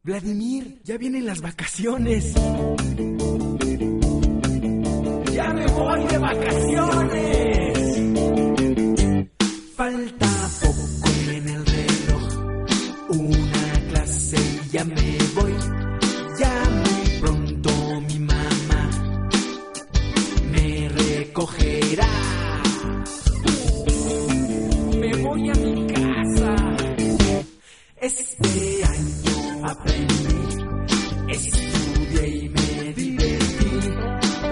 Vladimir, ya vienen las vacaciones. ¡Ya me voy de vacaciones! Falta poco en el reloj, una clase y ya me voy. Ya muy pronto mi mamá me recogerá. Me voy a mi casa. Este año aprendí